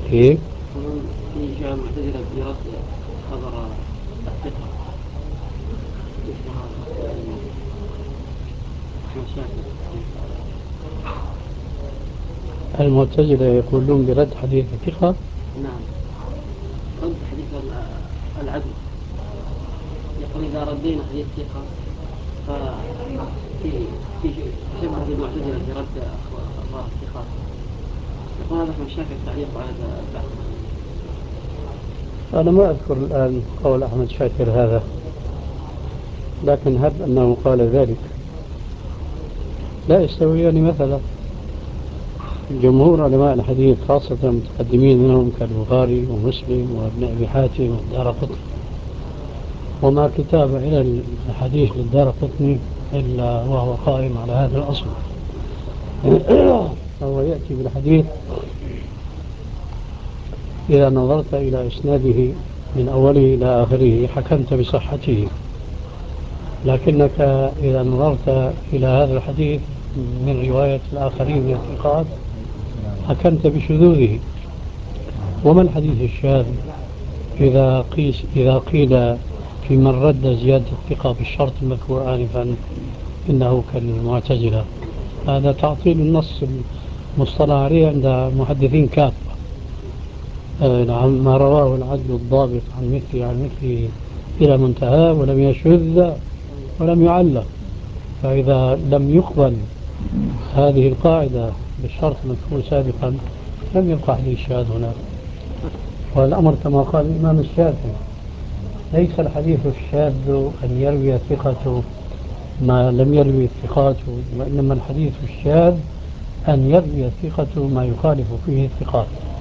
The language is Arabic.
كيف؟ في شيء معتزلة برد خبر الثقة مثل هذا أحمد شاكر. المعتزلة يقولون برد حديث الثقة. نعم، رد حديث العدل. يقول إذا ردينا حديث الثقة ففي تشبه بالمعتزلة برد أخبار الثقات. يقول هذا أحمد شاكر تعليق على البحث. أنا ما أذكر الآن قول أحمد شاكر هذا، لكن هب أنه قال ذلك. لا يستويان مثلا. جمهور علماء الحديث خاصة المتقدمين منهم كالبخاري ومسلم وابن أبي حاتم والدارقطني، وما كتاب إلى الحديث للدارقطني إلا وهو قائم على هذا الأصل. فهو يأتي بالحديث إذا نظرت إلى إسناده من أوله إلى آخره حكمت بصحته، لكنك إذا نظرت إلى هذا الحديث من رواية الآخرين من الثقات حكمت بشذوذه. وما الحديث الشاذ إذا قيل في من رد زيادة الثقة بالشرط المذكور آنفا إنه كالمعتزلة؟ هذا تعطيل النص المصطلح عليه عند محدثين كافة. ما رواه العدل الضابط عن مثله إلى منتهى ولم يشذ ولم يعلق. فإذا لم يقبل هذه القاعدة بالشرط المذكور سابقا لم يبقى حديث شاذ هنا. والأمر كما قال الإمام الشافعي: ليس الحديث الشاذ أن يروي الثقة ما لم يروي الثقات، وإنما الحديث الشاذ أن يروي الثقة ما يخالف فيه الثقات.